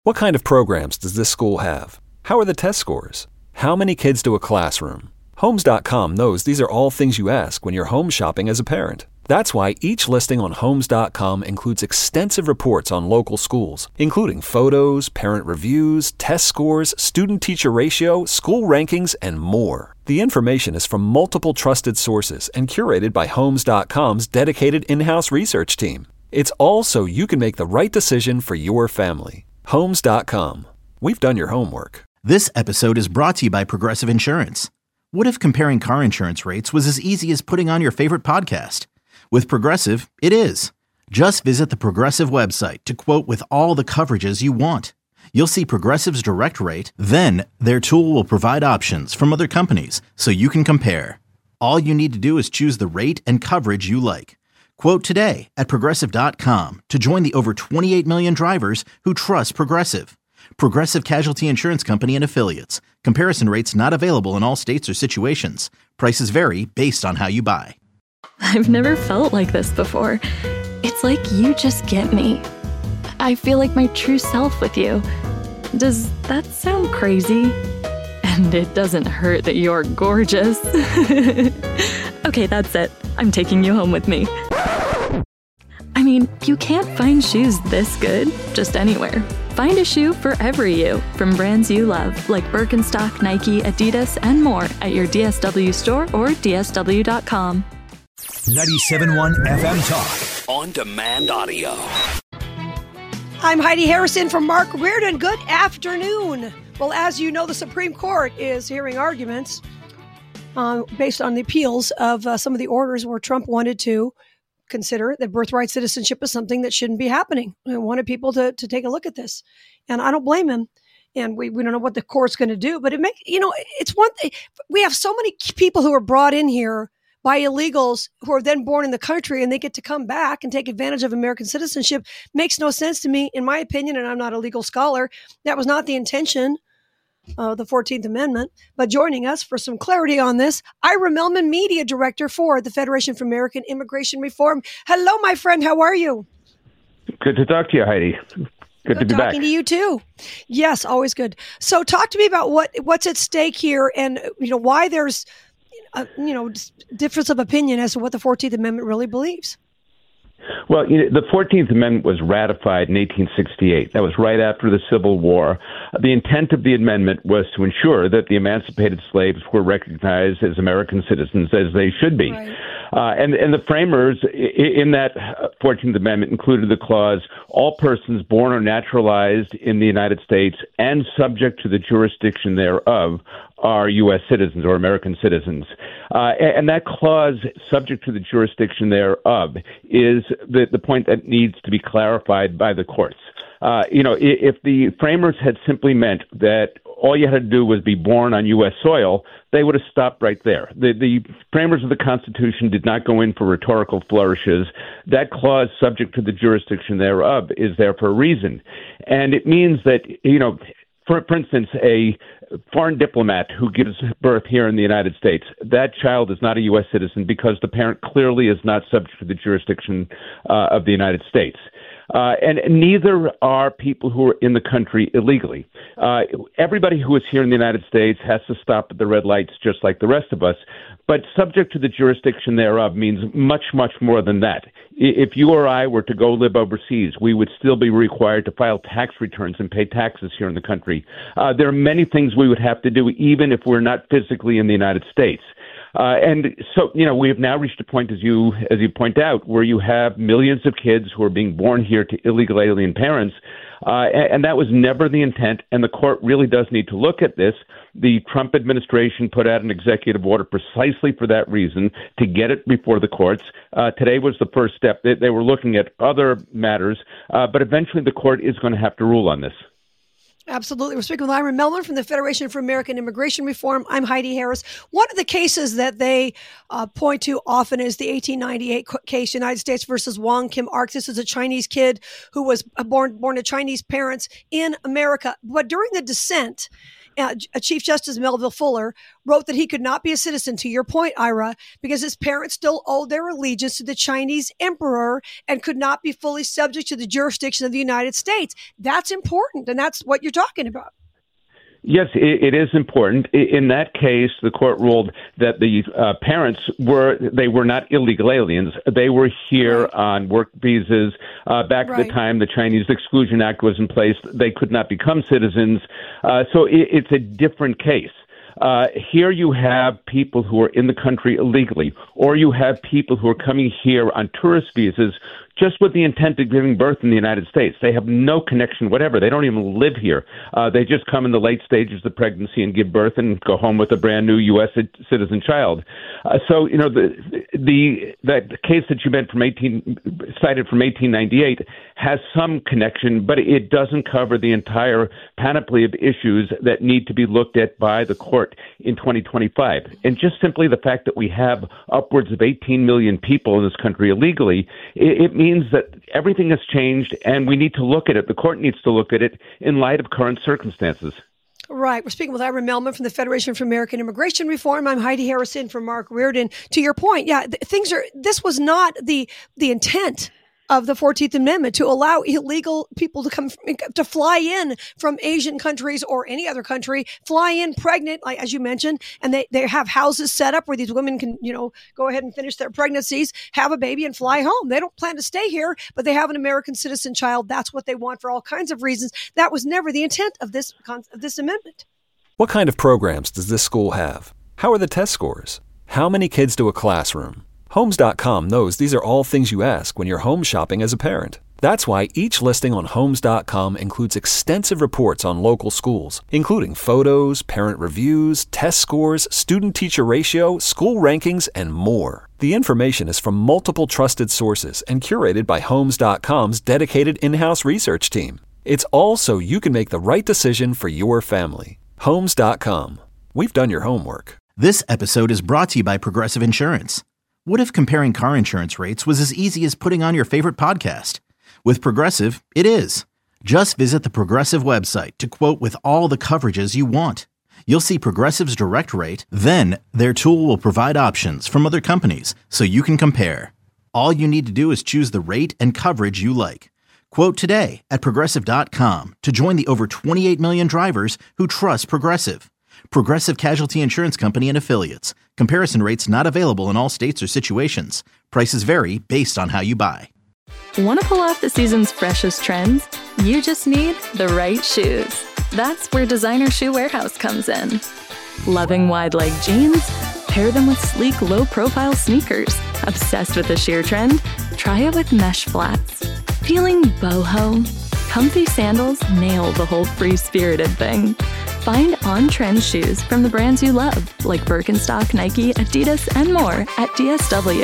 What kind of programs does this school have? How are the test scores? How many kids to a classroom? Homes.com knows these are all things you ask when you're home shopping as a parent. That's why each listing on Homes.com includes extensive reports on local schools, including photos, parent reviews, test scores, student-teacher ratio, school rankings, and more. The information is from multiple trusted sources and curated by Homes.com's dedicated in-house research team. It's all so you can make the right decision for your family. Homes.com. We've done your homework. This episode is brought to you by Progressive Insurance. What if comparing car insurance rates was as easy as putting on your favorite podcast? With Progressive, it is. Just visit the Progressive website to quote with all the coverages you want. You'll see Progressive's direct rate, then their tool will provide options from other companies so you can compare. All you need to do is choose the rate and coverage you like. Quote today at Progressive.com to join the over 28 million drivers who trust Progressive. Progressive Casualty Insurance Company and Affiliates. Comparison rates not available in all states or situations. Prices vary based on how you buy. I've never felt like this before. It's like you just get me. I feel like my true self with you. Does that sound crazy? And it doesn't hurt that you're gorgeous. Okay, that's it. I'm taking you home with me. I mean, you can't find shoes this good just anywhere. Find a shoe for every you from brands you love, like Birkenstock, Nike, Adidas, and more at your DSW store or DSW.com. 97.1 FM Talk. On demand audio. I'm Heidi Harrison from Mark Reardon. Good afternoon. Well, as you know, the Supreme Court is hearing arguments based on the appeals of some of the orders where Trump wanted to consider that birthright citizenship is something that shouldn't be happening. I wanted people to take a look at this. And I don't blame him. And we don't know what the court's going to do. But it's one thing. We have so many people who are brought in here by illegals who are then born in the country and they get to come back and take advantage of American citizenship. Makes no sense to me, in my opinion, and I'm not a legal scholar. That was not the intention of the 14th Amendment. But joining us for some clarity on this, Ira Mellman, Media Director for the Federation for American Immigration Reform. Hello, my friend. How are you? Good to talk to you, Heidi. Good to be back. Talking to you too. Yes, always good. So talk to me about what's at stake here and why there's difference of opinion as to what the 14th Amendment really believes. Well, the 14th Amendment was ratified in 1868. That was right after the Civil War. The intent of the amendment was to ensure that the emancipated slaves were recognized as American citizens, as they should be. Right. And the framers in that 14th Amendment included the clause, all persons born or naturalized in the United States and subject to the jurisdiction thereof are U.S. citizens or American citizens. And that clause, subject to the jurisdiction thereof, is the point that needs to be clarified by the courts. If the framers had simply meant that all you had to do was be born on U.S. soil, they would have stopped right there. The framers of the Constitution did not go in for rhetorical flourishes. That clause, subject to the jurisdiction thereof, is there for a reason. And it means that, for instance, a foreign diplomat who gives birth here in the United States, that child is not a U.S. citizen because the parent clearly is not subject to the jurisdiction of the United States. And neither are people who are in the country illegally. Everybody who is here in the United States has to stop at the red lights just like the rest of us. But subject to the jurisdiction thereof means much, much more than that. If you or I were to go live overseas, we would still be required to file tax returns and pay taxes here in the country. There are many things we would have to do even if we're not physically in the United States. And so, we have now reached a point, as you point out, where you have millions of kids who are being born here to illegal alien parents. And that was never the intent. And the court really does need to look at this. The Trump administration put out an executive order precisely for that reason, to get it before the courts. Today was the first step. They were looking at other matters, but eventually the court is going to have to rule on this. Absolutely. We're speaking with Ira Mellman from the Federation for American Immigration Reform. I'm Heidi Harris. One of the cases that they point to often is the 1898 case, United States versus Wong Kim Ark. This is a Chinese kid who was born to Chinese parents in America. But during the dissent Chief Justice Melville Fuller wrote that he could not be a citizen, to your point, Ira, because his parents still owed their allegiance to the Chinese emperor and could not be fully subject to the jurisdiction of the United States. That's important, and that's what you're talking about. Yes, it is important. In that case, the court ruled that the parents were not illegal aliens. They were here on work visas. Back at the time the Chinese Exclusion Act was in place, they could not become citizens. So it's a different case. Here you have people who are in the country illegally, or you have people who are coming here on tourist visas just with the intent of giving birth in the United States. They have no connection whatever. They don't even live here. They just come in the late stages of pregnancy and give birth and go home with a brand new U.S. citizen child. So, you know, the case that you cited from 1898 has some connection, but it doesn't cover the entire panoply of issues that need to be looked at by the court in 2025. And just simply the fact that we have upwards of 18 million people in this country illegally, it means that everything has changed, and we need to look at it. The court needs to look at it in light of current circumstances. Right. We're speaking with Ira Melman from the Federation for American Immigration Reform. I'm Heidi Harrison from Mark Reardon. To your point, yeah, this was not the intent of the 14th Amendment, to allow illegal people to fly in from Asian countries or any other country, fly in pregnant, like as you mentioned, and they have houses set up where these women can, go ahead and finish their pregnancies, have a baby, and fly home. They don't plan to stay here, but they have an American citizen child. That's what they want for all kinds of reasons. That was never the intent of this amendment. What kind of programs does this school have? How are the test scores? How many kids do a classroom? Homes.com knows these are all things you ask when you're home shopping as a parent. That's why each listing on Homes.com includes extensive reports on local schools, including photos, parent reviews, test scores, student-teacher ratio, school rankings, and more. The information is from multiple trusted sources and curated by Homes.com's dedicated in-house research team. It's all so you can make the right decision for your family. Homes.com. We've done your homework. This episode is brought to you by Progressive Insurance. What if comparing car insurance rates was as easy as putting on your favorite podcast? With Progressive, it is. Just visit the Progressive website to quote with all the coverages you want. You'll see Progressive's direct rate, then their tool will provide options from other companies so you can compare. All you need to do is choose the rate and coverage you like. Quote today at Progressive.com to join the over 28 million drivers who trust Progressive. Progressive Casualty Insurance Company and Affiliates. Comparison rates not available in all states or situations. Prices vary based on how you buy. Want to pull off the season's freshest trends? You just need the right shoes. That's where Designer Shoe Warehouse comes in. Loving wide leg jeans? Pair them with sleek, low-profile sneakers. Obsessed with the sheer trend? Try it with mesh flats. Feeling boho? Comfy sandals nail the whole free-spirited thing. Find on-trend shoes from the brands you love, like Birkenstock, Nike, Adidas, and more at DSW.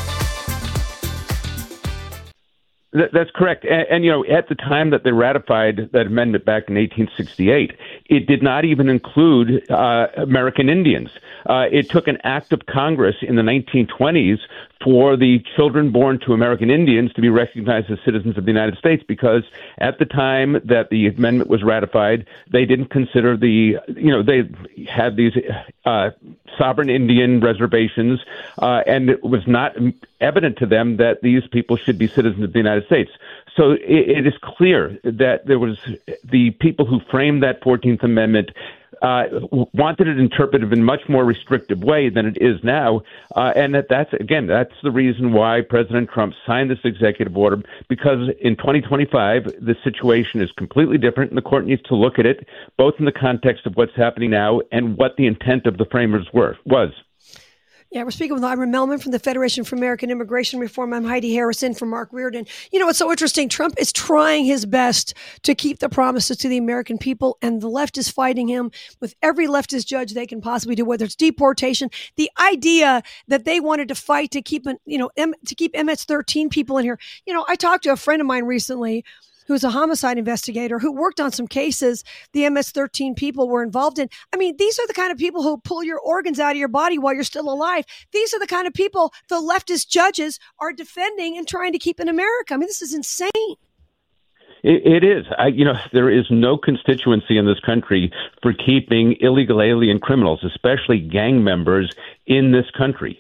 That's correct. And at the time that they ratified that amendment back in 1868, it did not even include American Indians. It took an act of Congress in the 1920s for the children born to American Indians to be recognized as citizens of the United States, because at the time that the amendment was ratified, they didn't consider they had these sovereign Indian reservations, and it was not evident to them that these people should be citizens of the United States. So it is clear that there was the people who framed that 14th Amendment wanted it interpreted in a much more restrictive way than it is now. And that's the reason why President Trump signed this executive order, because in 2025, the situation is completely different, and the court needs to look at it both in the context of what's happening now and what the intent of the framers was. Yeah, we're speaking with Ira Melman from the Federation for American Immigration Reform. I'm Heidi Harrison from Mark Reardon. It's so interesting. Trump is trying his best to keep the promises to the American people, and the left is fighting him with every leftist judge they can possibly do, whether it's deportation. The idea that they wanted to fight to keep MS-13 people in here. I talked to a friend of mine recently who's a homicide investigator who worked on some cases the MS-13 people were involved in. I mean, these are the kind of people who pull your organs out of your body while you're still alive. These are the kind of people the leftist judges are defending and trying to keep in America. I mean, this is insane. It is. There is no constituency in this country for keeping illegal alien criminals, especially gang members, in this country.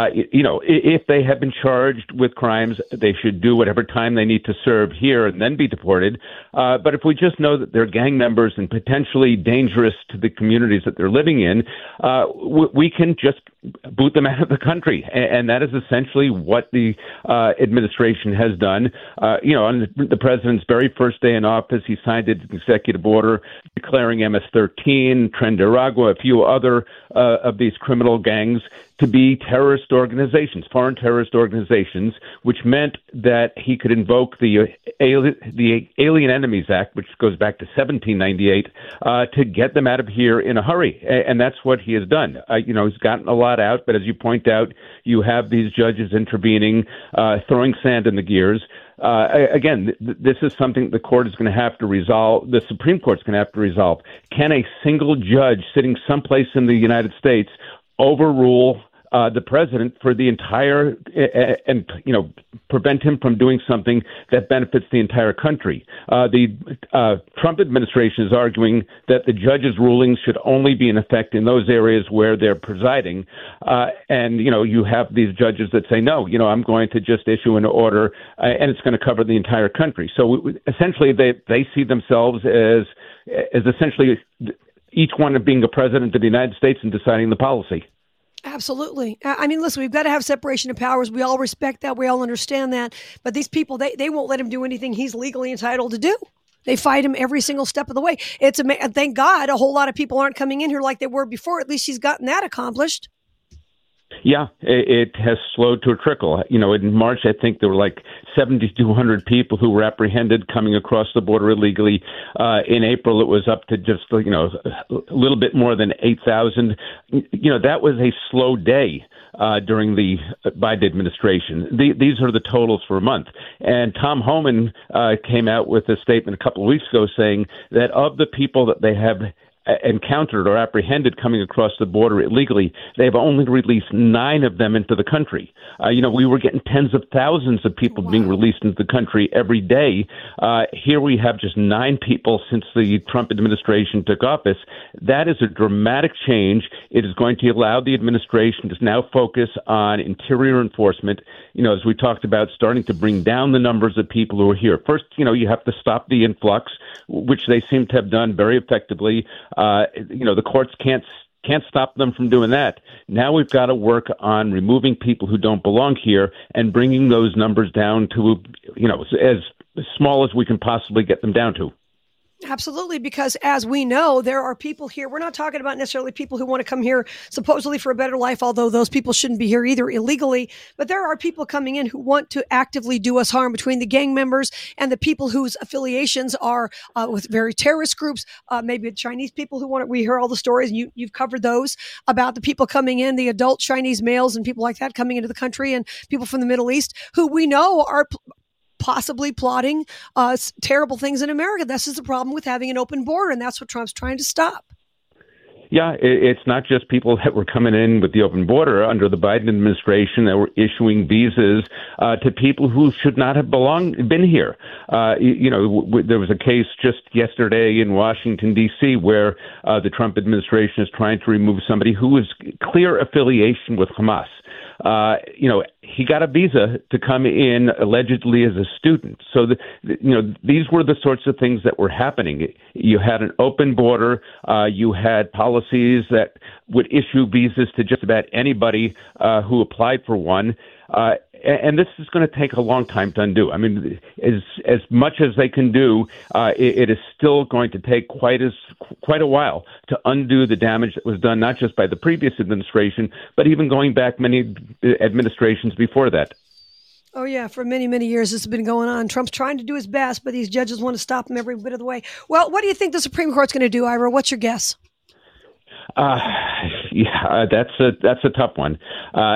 If they have been charged with crimes, they should do whatever time they need to serve here and then be deported. But if we just know that they're gang members and potentially dangerous to the communities that they're living in, we can just boot them out of the country. And that is essentially what the administration has done. On the president's very first day in office, he signed an executive order declaring MS-13, Tren de Aragua, a few other of these criminal gangs to be terrorist organizations, foreign terrorist organizations, which meant that he could invoke the Alien Enemies Act, which goes back to 1798, to get them out of here in a hurry. And that's what he has done. He's gotten a lot out, but as you point out, you have these judges intervening, throwing sand in the gears. Again, this is something the court is going to have to resolve. The Supreme Court's going to have to resolve. Can a single judge sitting someplace in the United States overrule the president for the entire and prevent him from doing something that benefits the entire country? The Trump administration is arguing that the judges' rulings should only be in effect in those areas where they're presiding. And you have these judges that say, no, I'm going to just issue an order and it's going to cover the entire country. So essentially they see themselves as essentially each one of being a president of the United States and deciding the policy. Absolutely. I mean, listen, we've got to have separation of powers. We all respect that. We all understand that. But these people, they won't let him do anything he's legally entitled to do. They fight him every single step of the way. Thank God a whole lot of people aren't coming in here like they were before. At least he's gotten that accomplished. Yeah, it has slowed to a trickle. In March, I think there were like 7,200 people who were apprehended coming across the border illegally. In April, it was up to just, a little bit more than 8,000. That was a slow day during the Biden administration. These are the totals for a month. And Tom Homan came out with a statement a couple of weeks ago saying that of the people that they have encountered or apprehended coming across the border illegally, they've only released 9 of them into the country. We were getting tens of thousands of people being released into the country every day. Here we have just 9 people since the Trump administration took office. That is a dramatic change. It is going to allow the administration to now focus on interior enforcement, as we talked about, starting to bring down the numbers of people who are here. First, you have to stop the influx, which they seem to have done very effectively. The courts can't stop them from doing that. Now we've got to work on removing people who don't belong here and bringing those numbers down to, as small as we can possibly get them down to. Absolutely, because as we know, there are people here. We're not talking about necessarily people who want to come here supposedly for a better life, although those people shouldn't be here either illegally. But there are people coming in who want to actively do us harm, between the gang members and the people whose affiliations are with very terrorist groups, maybe Chinese people who want it. We hear all the stories, and you've covered those about the people coming in, the adult Chinese males and people like that coming into the country, and people from the Middle East who we know are possibly plotting terrible things in America. This is the problem with having an open border, and that's what Trump's trying to stop. Yeah, it's not just people that were coming in with the open border under the Biden administration that were issuing visas to people who should not have been here. There was a case just yesterday in Washington, D.C., where the Trump administration is trying to remove somebody who was clear affiliation with Hamas. He got a visa to come in allegedly as a student. So, these were the sorts of things that were happening. You had an open border. You had policies that would issue visas to just about anybody who applied for one. And this is going to take a long time to undo. I mean, as much as they can do, it is still going to take quite a while to undo the damage that was done, not just by the previous administration, but even going back many administrations before that. Oh, yeah. For many, many years, this has been going on. Trump's trying to do his best, but these judges want to stop him every bit of the way. Well, what do you think the Supreme Court's going to do, Ira? What's your guess? That's a tough one.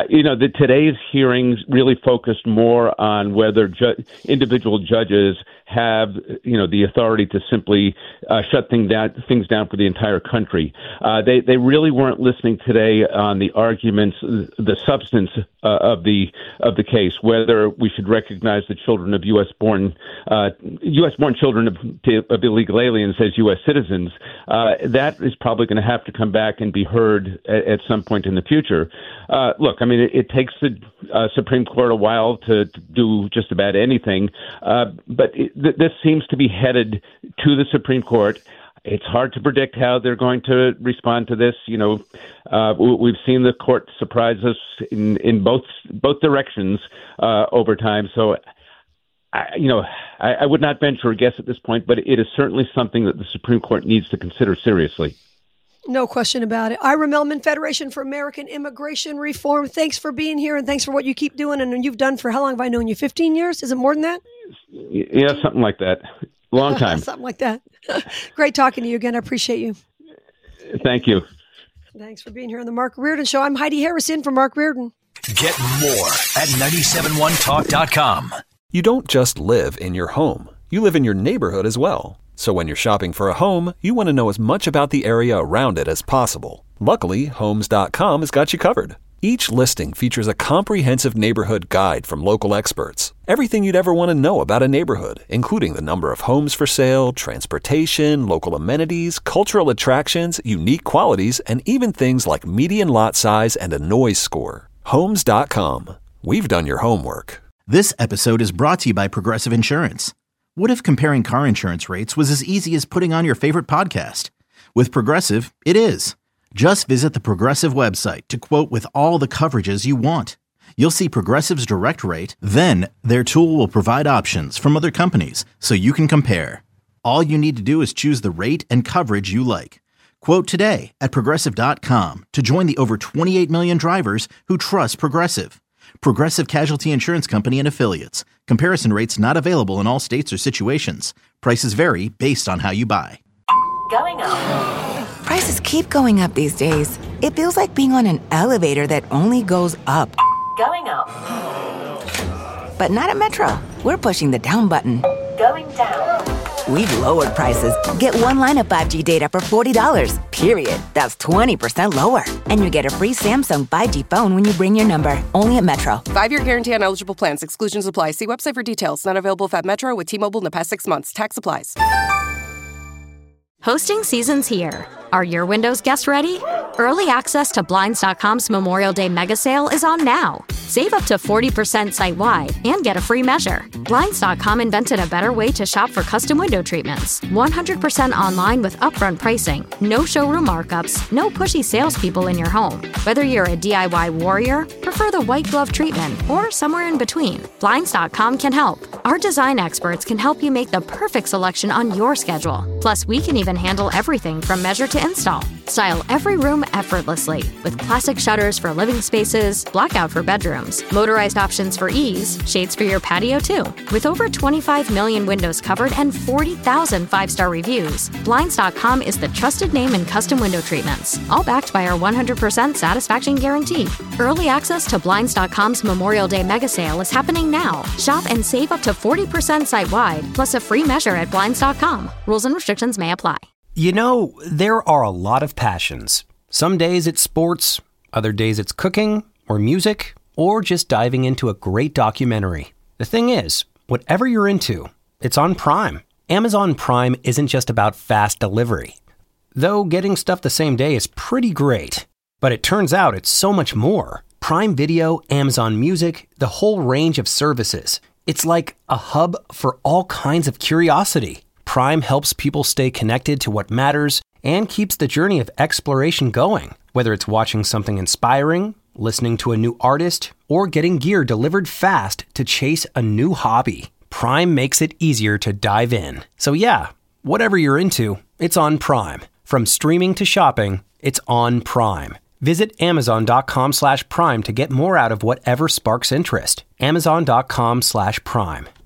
Today's hearings really focused more on whether individual judges have, the authority to simply shut things down for the entire country. They really weren't listening today on the arguments, the substance of the case, whether we should recognize the children of U.S.-born children of illegal aliens as U.S. citizens. That is probably going to have to come back and be heard at some point in the future. Look, I mean, it takes the Supreme Court a while to do just about anything, but this seems to be headed to the Supreme Court. It's hard to predict how they're going to respond to this. We've seen the court surprise us in both directions over time. So, I would not venture a guess at this point, but it is certainly something that the Supreme Court needs to consider seriously. No question about it. Ira Melman, Federation for American Immigration Reform. Thanks for being here, and thanks for what you keep doing. And you've done for how long have I known you? 15 years? Is it more than that? Yeah, something like that. Long time. Something like that. Great talking to you again. I appreciate you. Thank you. Thanks for being here on the Mark Reardon Show. I'm Heidi Harrison from Mark Reardon. Get more at 971talk.com. You don't just live in your home. You live in your neighborhood as well. So when you're shopping for a home, you want to know as much about the area around it as possible. Luckily, Homes.com has got you covered. Each listing features a comprehensive neighborhood guide from local experts. Everything you'd ever want to know about a neighborhood, including the number of homes for sale, transportation, local amenities, cultural attractions, unique qualities, and even things like median lot size and a noise score. Homes.com. We've done your homework. This episode is brought to you by Progressive Insurance. What if comparing car insurance rates was as easy as putting on your favorite podcast? With Progressive, it is. Just visit the Progressive website to quote with all the coverages you want. You'll see Progressive's direct rate, then their tool will provide options from other companies so you can compare. All you need to do is choose the rate and coverage you like. Quote today at Progressive.com to join the over 28 million drivers who trust Progressive. Progressive Casualty Insurance Company and Affiliates. Comparison rates not available in all states or situations. Prices vary based on how you buy. Going up. Prices keep going up these days. It feels like being on an elevator that only goes up. Going up. But not at Metro. We're pushing the down button. Going down. We've lowered prices. Get one line of 5G data for $40, period. That's 20% lower. And you get a free Samsung 5G phone when you bring your number. Only at Metro. 5-year guarantee on eligible plans. Exclusions apply. See website for details. Not available at Metro with T-Mobile in the past 6 months. Tax applies. Hosting season's here. Are your windows guests ready? Early access to Blinds.com's Memorial Day mega sale is on now. Save up to 40% site-wide and get a free measure. Blinds.com invented a better way to shop for custom window treatments. 100% online with upfront pricing, no showroom markups, no pushy salespeople in your home. Whether you're a DIY warrior, prefer the white glove treatment, or somewhere in between, Blinds.com can help. Our design experts can help you make the perfect selection on your schedule. Plus, we can even handle everything from measure to install. Style every room effortlessly with classic shutters for living spaces, blackout for bedrooms, motorized options for ease, shades for your patio too. With over 25 million windows covered and 40,000 5-star reviews, Blinds.com is the trusted name in custom window treatments, all backed by our 100% satisfaction guarantee. Early access to Blinds.com's Memorial Day mega sale is happening now. Shop and save up to 40% site-wide, plus a free measure at Blinds.com. Rules and restrictions may apply. You know, there are a lot of passions. Some days it's sports, other days it's cooking, or music, or just diving into a great documentary. The thing is, whatever you're into, it's on Prime. Amazon Prime isn't just about fast delivery. Though getting stuff the same day is pretty great. But it turns out it's so much more. Prime Video, Amazon Music, the whole range of services. It's like a hub for all kinds of curiosity. Prime helps people stay connected to what matters and keeps the journey of exploration going. Whether it's watching something inspiring, listening to a new artist, or getting gear delivered fast to chase a new hobby, Prime makes it easier to dive in. So yeah, whatever you're into, it's on Prime. From streaming to shopping, it's on Prime. Visit Amazon.com/Prime to get more out of whatever sparks interest. Amazon.com/Prime.